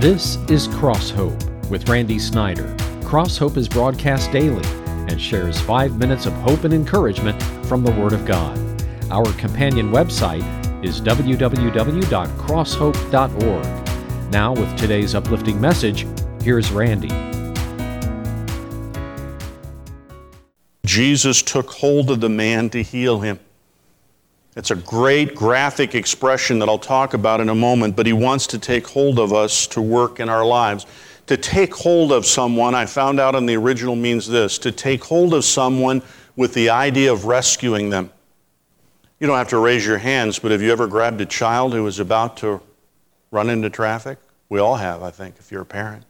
This is Cross Hope with Randy Snyder. Cross Hope is broadcast daily and shares 5 minutes of hope and encouragement from the Word of God. Our companion website is www.crosshope.org. Now, with today's uplifting message, here's Randy. Jesus took hold of the man to heal him. It's a great graphic expression that I'll talk about in a moment, but he wants to take hold of us to work in our lives. To take hold of someone, I found out in the original means this: to take hold of someone with the idea of rescuing them. You don't have to raise your hands, but have you ever grabbed a child who was about to run into traffic? We all have, I think, if you're a parent.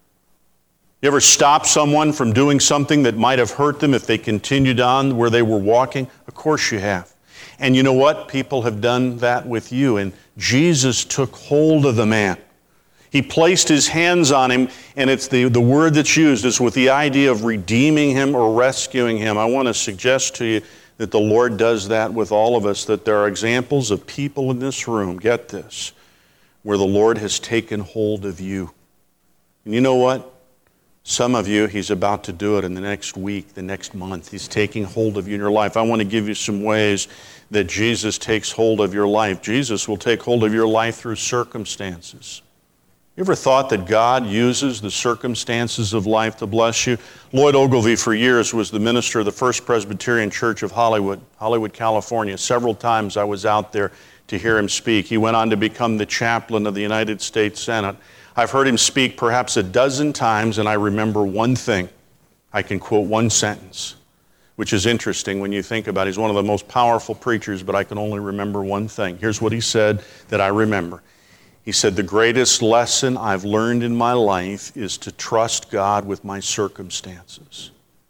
You ever stop someone from doing something that might have hurt them if they continued on where they were walking? Of course you have. And you know what? People have done that with you. And Jesus took hold of the man. He placed his hands on him, and it's the word that's used is with the idea of redeeming him or rescuing him. I want to suggest to you that the Lord does that with all of us, that there are examples of people in this room, get this, where the Lord has taken hold of you. And you know what? Some of you, he's about to do it in the next week, the next month. He's taking hold of you in your life. I want to give you some ways that Jesus takes hold of your life. Jesus will take hold of your life through circumstances. You ever thought that God uses the circumstances of life to bless you? Lloyd Ogilvie, for years, was the minister of the First Presbyterian Church of Hollywood, California. Several times I was out there to hear him speak. He went on to become the chaplain of the United States Senate. I've heard him speak perhaps a dozen times, and I remember one thing. I can quote one sentence, which is interesting when you think about it. He's one of the most powerful preachers, but I can only remember one thing. Here's what he said that I remember. He said, "The greatest lesson I've learned in my life is to trust God with my circumstances."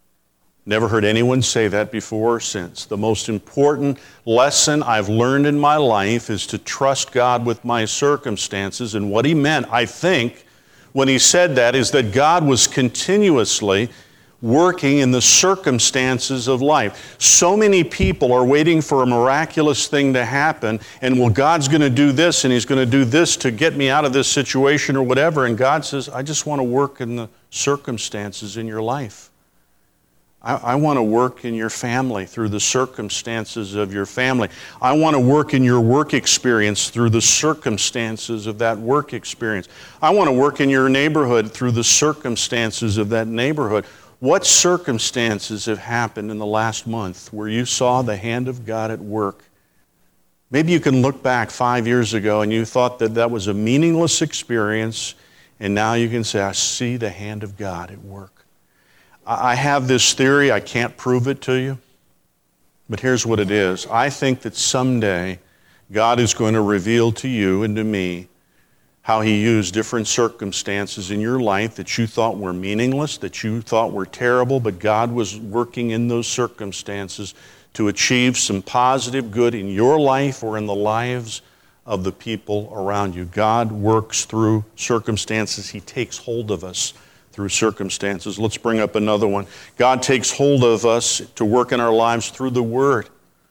Never heard anyone say that before or since. The most important lesson I've learned in my life is to trust God with my circumstances. And what he meant, I think, when he said that, is that God was continuously working in the circumstances of life. So many people are waiting for a miraculous thing to happen, and well, God's going to do this, and he's going to do this to get me out of this situation or whatever. And God says, I just want to work in the circumstances in your life. I want to work in your family through the circumstances of your family. I want to work in your work experience through the circumstances of that work experience. I want to work in your neighborhood through the circumstances of that neighborhood. What circumstances have happened in the last month where you saw the hand of God at work? Maybe you can look back 5 years ago and you thought that that was a meaningless experience, and now you can say, I see the hand of God at work. I have this theory, I can't prove it to you, but here's what it is. I think that someday God is going to reveal to you and to me how he used different circumstances in your life that you thought were meaningless, that you thought were terrible, but God was working in those circumstances to achieve some positive good in your life or in the lives of the people around you. God works through circumstances. He takes hold of us through circumstances. Let's bring up another one. God takes hold of us to work in our lives through the Word.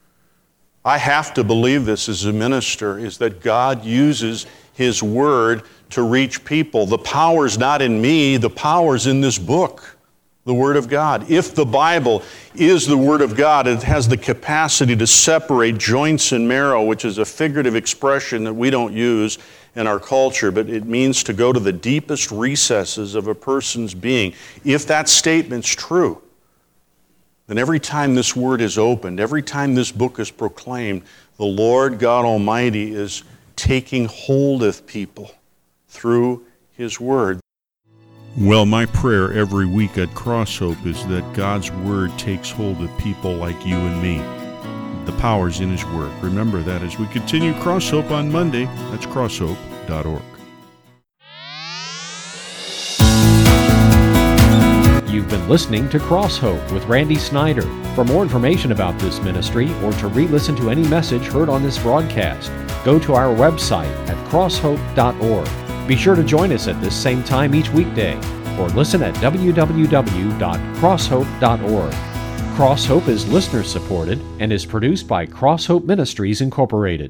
I have to believe this as a minister, is that God uses His Word to reach people. The power's not in me, the power's in this book, the Word of God. If the Bible is the Word of God, it has the capacity to separate joints and marrow, which is a figurative expression that we don't use in our culture, but it means to go to the deepest recesses of a person's being. If that statement's true, then every time this word is opened, every time this book is proclaimed, the Lord God Almighty is taking hold of people through His Word. Well, my prayer every week at Cross Hope is that God's Word takes hold of people like you and me. The power's in His Word. Remember that as we continue Cross Hope on Monday. That's crosshope.org. You've been listening to Cross Hope with Randy Snyder. For more information about this ministry or to re-listen to any message heard on this broadcast, go to our website at crosshope.org. Be sure to join us at this same time each weekday, or listen at www.crosshope.org. Cross Hope is listener-supported and is produced by Cross Hope Ministries, Incorporated.